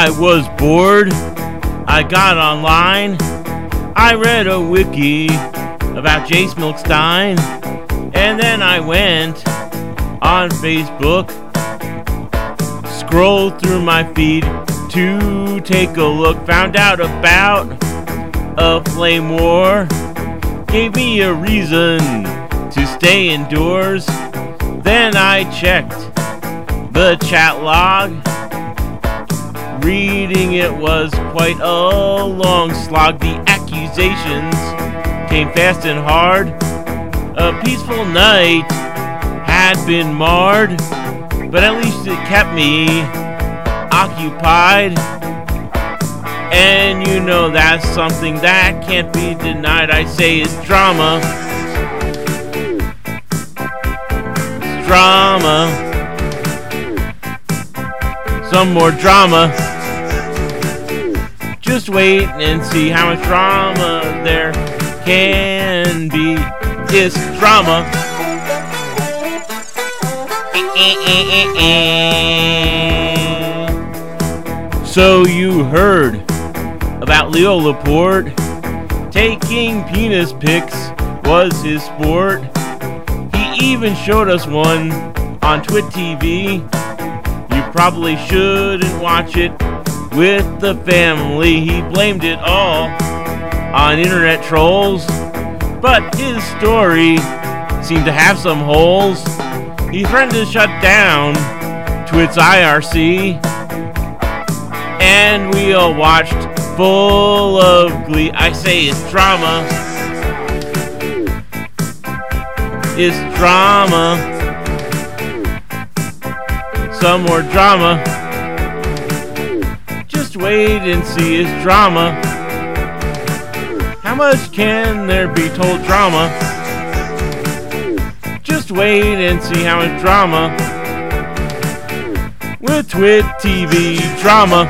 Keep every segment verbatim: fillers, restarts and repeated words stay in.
I was bored, I got online. I read a wiki about Jace Milkstein. And then I went on Facebook, scrolled through my feed to take a look. Found out about a flame war. Gave me a reason to stay indoors. Then I checked the chat log. Reading it was quite a long slog. The accusations came fast and hard. A peaceful night had been marred, but at least it kept me occupied. And you know that's something that can't be denied. I say it's drama. It's drama. Some more drama. Just wait and see how much drama there can be. It's drama. So you heard about Leo Laporte. Taking penis pics was his sport. He even showed us one on Twit T V. You probably shouldn't watch it with the family. He blamed it all on internet trolls, but his story seemed to have some holes. He threatened to shut down Twit's I R C, and we all watched full of glee. I say it's drama. It's drama. Some more drama. Just wait and see it's drama. How much can there be told drama? Just wait and see how much drama with Twit T V drama.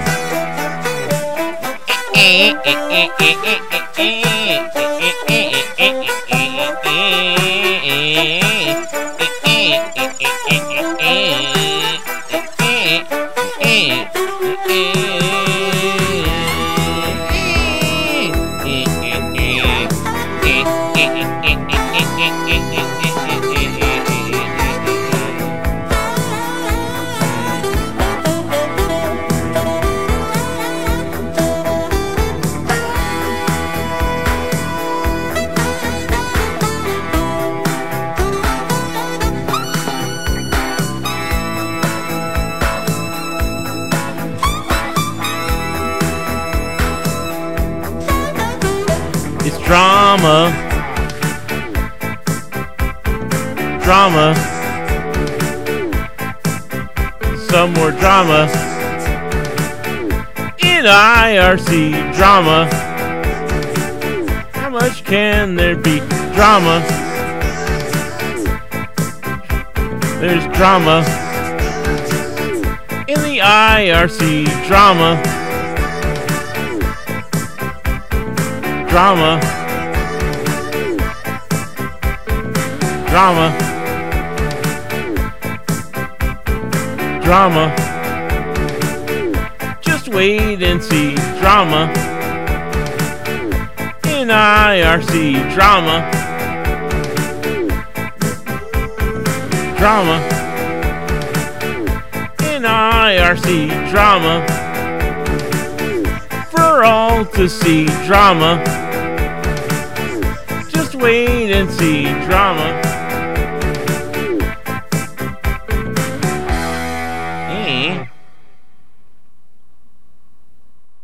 It's drama. Drama. Some more drama. In I R C drama. How much can there be drama? There's drama. In the I R C drama. Drama. Drama. Drama. Just wait and see drama. In I R C drama. Drama. In I R C drama. For all to see drama. Just wait and see drama.